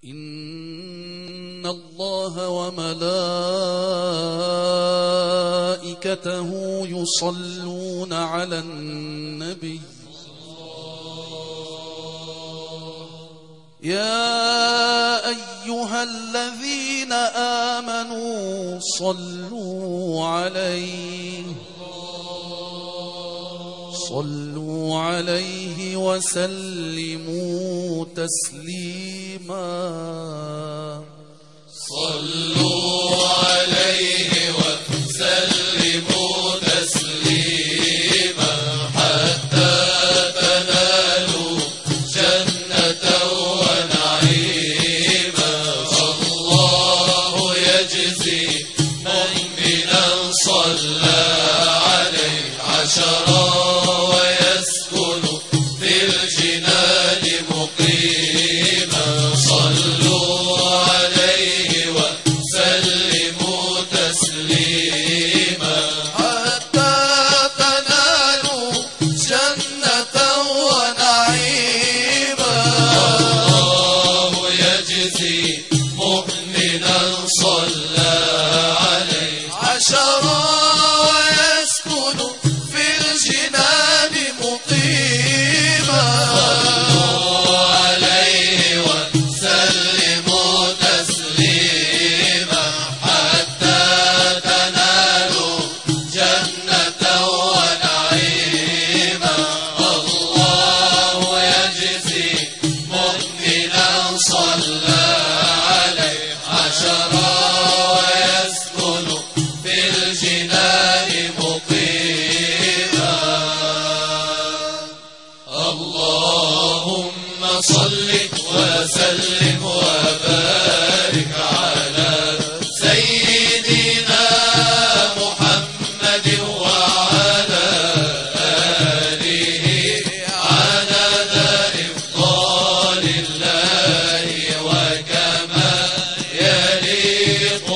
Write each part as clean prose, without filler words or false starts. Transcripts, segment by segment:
إن الله وملائكته يصلون على النبي يا أيها الذين آمنوا صلوا عليه وسلموا تسليما صلوا عليه وسلموا تسليما حتى تنالوا جنة ونعيما الله يجزي مؤمنا صلى عليه عشرا ويسكن في الجنان مقيما صلوا عليه وسلموا تسليما حتى تنالوا جنة ونعيما الله يجزي مؤمنا صلى عليه عشرا ويسكن في الجنان مقيما صلوا عليه وسلموا تسليما حتى تنالوا جنة ونعيما الله يجزي مؤمنا صلى عليه عشرا ويسكن في الجنان مقيما اللهم صل وسلم وبارك على سيدنا محمد وعلى آله عدد إفضال الله وكما يليق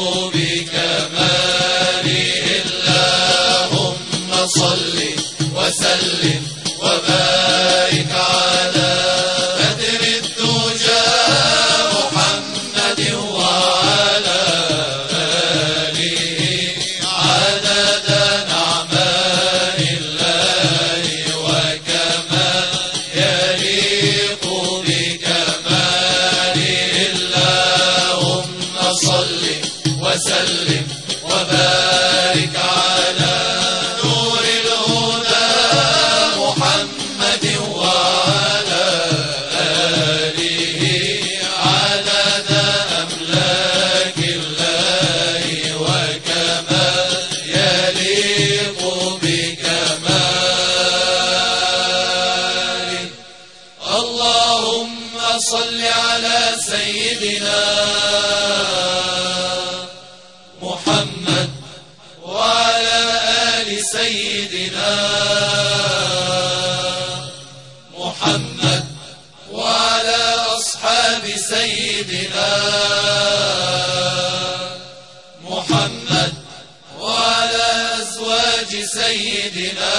بكماله اللهم صل وسلم وبارك على بدر الدجى محمد وعلى آله عدد نعماء الله وكما يليق بكماله اللهم صل وسلم وبارك على نور الهدى محمد وعلى آله عدد أملاك الله وكما يليق بكماله اللهم صل على سيدنا محمد وعلى آل سيدنا محمد وعلى أصحاب سيدنا محمد وعلى أزواج سيدنا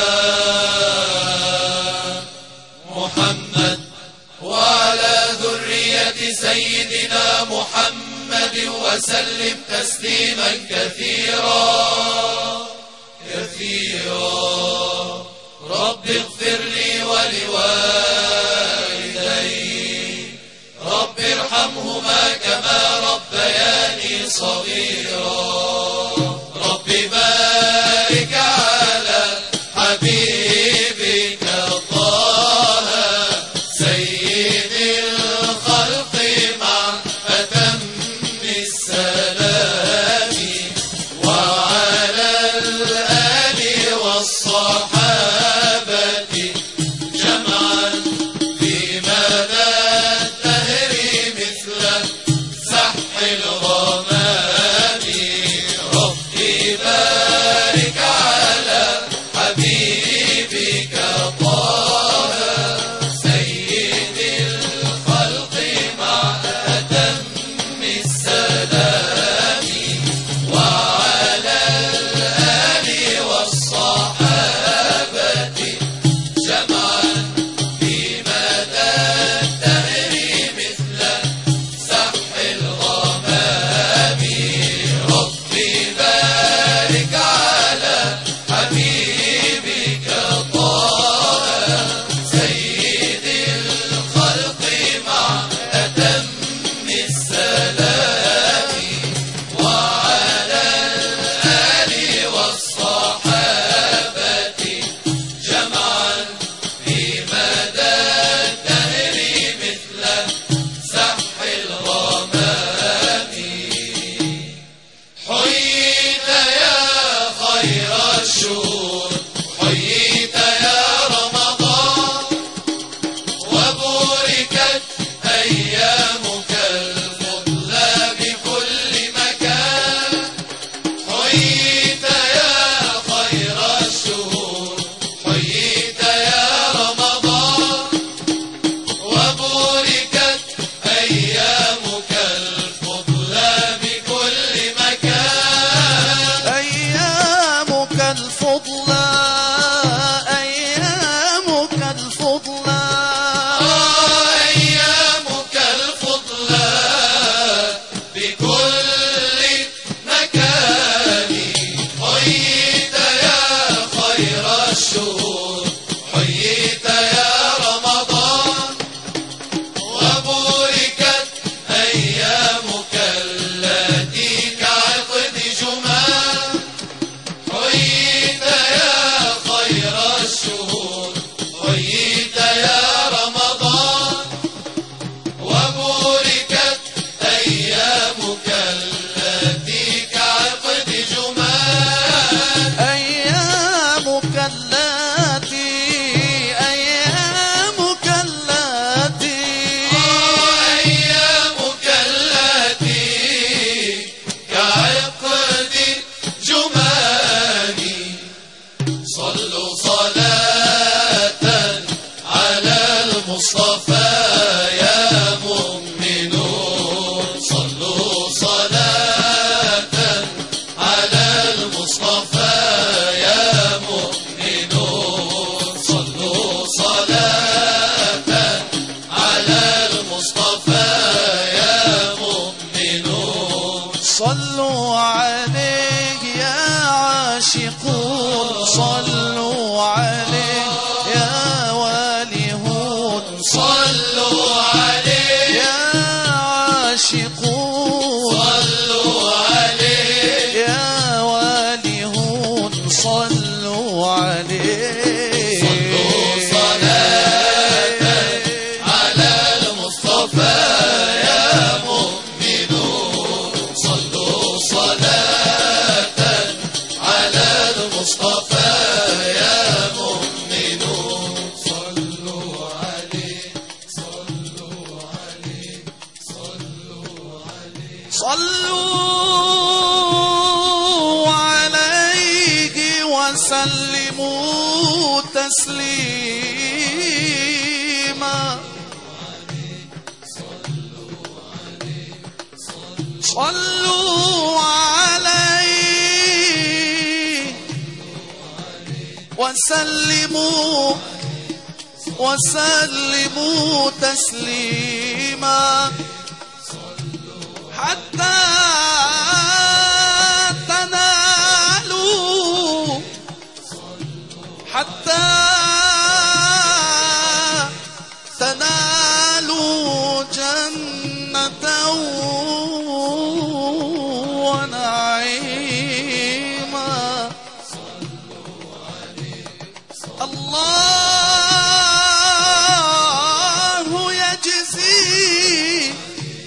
محمد وعلى ذرية سيدنا محمد وسلم تسليما كثيرا كثيرا رب اغفر لي ولوالدي رب ارحمهما كما ربياني صغيرا رب بارك على حبيبك طه سيد الخلق مع أتم السلام وعلى الآل والصحابة جمعا في مدى الدهر مثل سح الغمام صلوا عليه يا عاشقون صلوا عليه يا والهون صلوا عليه صلوا صلاة على المصطفى يا مؤمنون صلوا صلاة على المصطفى يا مؤمنون صلوا عليه صلوا عليه صلوا عليه صلوا عليه وسلموا تسليما صلوا عليه وسلموا تسليما حتى تنالوا جنة ونعيما الله يجزي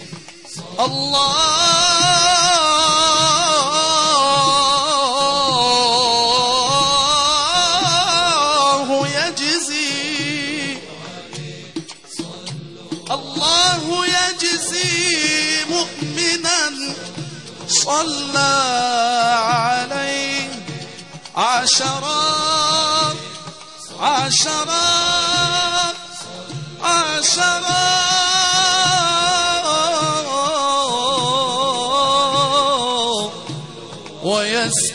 الله يجزي مؤمنا صلى عليه عشرات ويستمر